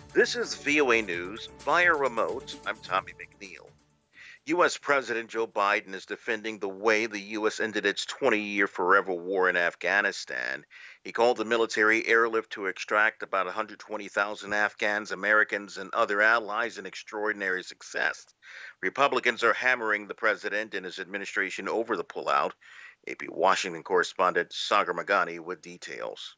This is VOA News via remote. I'm Tommy McNeil. U.S. President Joe Biden is defending the way the U.S. ended its 20-year forever war in Afghanistan. He called the military airlift to extract about 120,000 Afghans, Americans, and other allies an extraordinary success. Republicans are hammering the president and his administration over the pullout. AP Washington correspondent Sagar Magani with details.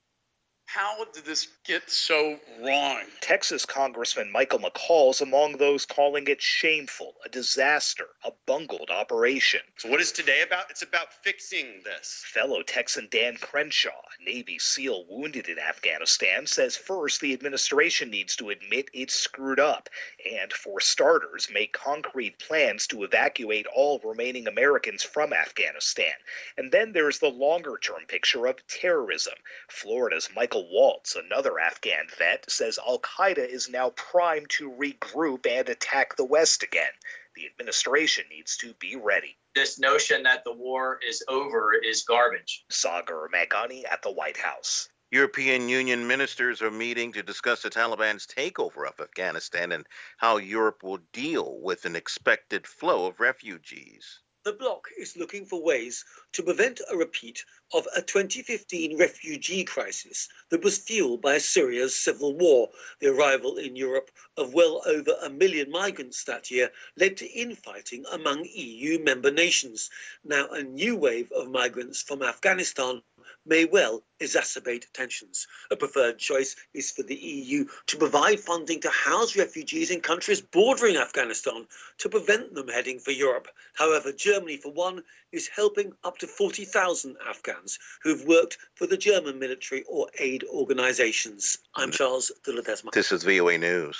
How did this get so wrong? Texas Congressman Michael McCaul is among those calling it shameful, a disaster, a bungled operation. So what is today about? It's about fixing this. Fellow Texan Dan Crenshaw, a Navy SEAL wounded in Afghanistan, says first the administration needs to admit it's screwed up and, for starters, make concrete plans to evacuate all remaining Americans from Afghanistan. And then there's the longer-term picture of terrorism. Florida's Michael Waltz, another Afghan vet, says al-Qaeda is now primed to regroup and attack the West again. The administration needs to be ready. This notion that the war is over is garbage. Sagar Magani at the White House. European Union ministers are meeting to discuss the Taliban's takeover of Afghanistan and how Europe will deal with an expected flow of refugees. The bloc is looking for ways to prevent a repeat of a 2015 refugee crisis that was fueled by Syria's civil war. The arrival in Europe of well over 1 million migrants that year led to infighting among EU member nations. Now, a new wave of migrants from Afghanistan may well exacerbate tensions. A preferred choice is for the EU to provide funding to house refugees in countries bordering Afghanistan to prevent them heading for Europe. However, Germany, for one, is helping up to 40,000 Afghans who've worked for the German military or aid organizations. I'm Charles de Ledesma. This is VOA News.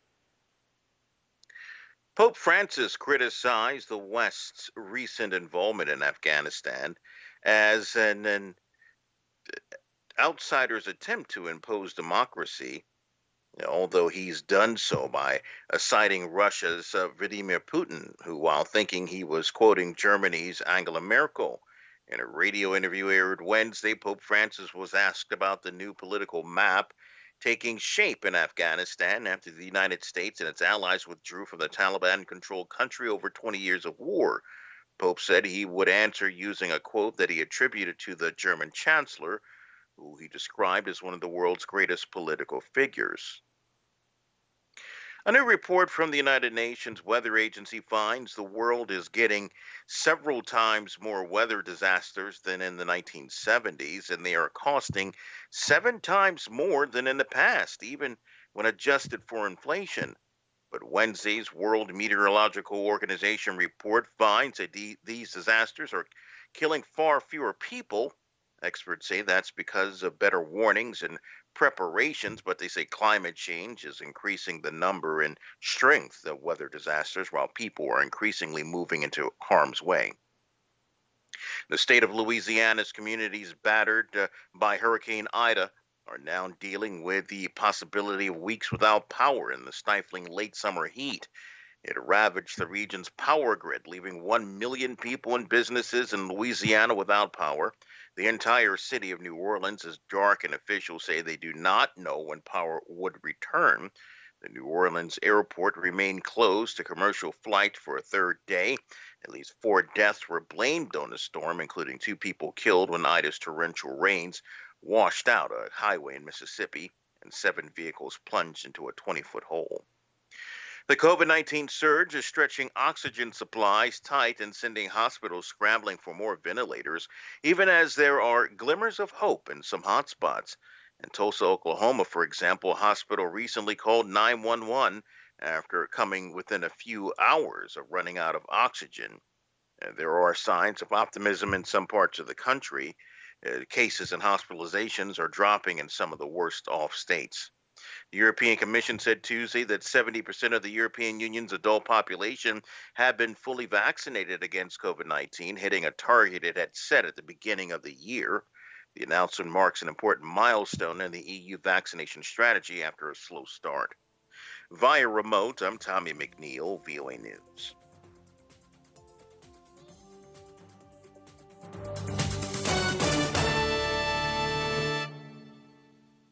Pope Francis criticized the West's recent involvement in Afghanistan as an outsider's attempt to impose democracy, although he's done so by citing Russia's Vladimir Putin, who, while thinking he was quoting Germany's Angela Merkel. In a radio interview aired Wednesday, Pope Francis was asked about the new political map taking shape in Afghanistan after the United States and its allies withdrew from the Taliban-controlled country over 20 years of war. Pope said he would answer using a quote that he attributed to the German chancellor, who he described as one of the world's greatest political figures. A new report from the United Nations Weather Agency finds the world is getting several times more weather disasters than in the 1970s, and they are costing 7 times more than in the past, even when adjusted for inflation. But Wednesday's World Meteorological Organization report finds that these disasters are killing far fewer people. Experts say that's because of better warnings and preparations, but they say climate change is increasing the number and strength of weather disasters while people are increasingly moving into harm's way. The state of Louisiana's communities battered by Hurricane Ida are now dealing with the possibility of weeks without power in the stifling late summer heat. It ravaged the region's power grid, leaving 1 million people and businesses in Louisiana without power. The entire city of New Orleans is dark, and officials say they do not know when power would return. The New Orleans airport remained closed to commercial flight for a third day. At least 4 deaths were blamed on the storm, including 2 people killed when Ida's torrential rains washed out a highway in Mississippi, and 7 vehicles plunged into a 20-foot hole. The COVID-19 surge is stretching oxygen supplies tight and sending hospitals scrambling for more ventilators, even as there are glimmers of hope in some hotspots. In Tulsa, Oklahoma, for example, a hospital recently called 911 after coming within a few hours of running out of oxygen. There are signs of optimism in some parts of the country. Cases and hospitalizations are dropping in some of the worst off states. The European Commission said Tuesday that 70% of the European Union's adult population have been fully vaccinated against COVID-19, hitting a target it had set at the beginning of the year. The announcement marks an important milestone in the EU vaccination strategy after a slow start. Via remote, I'm Tommy McNeil, VOA News.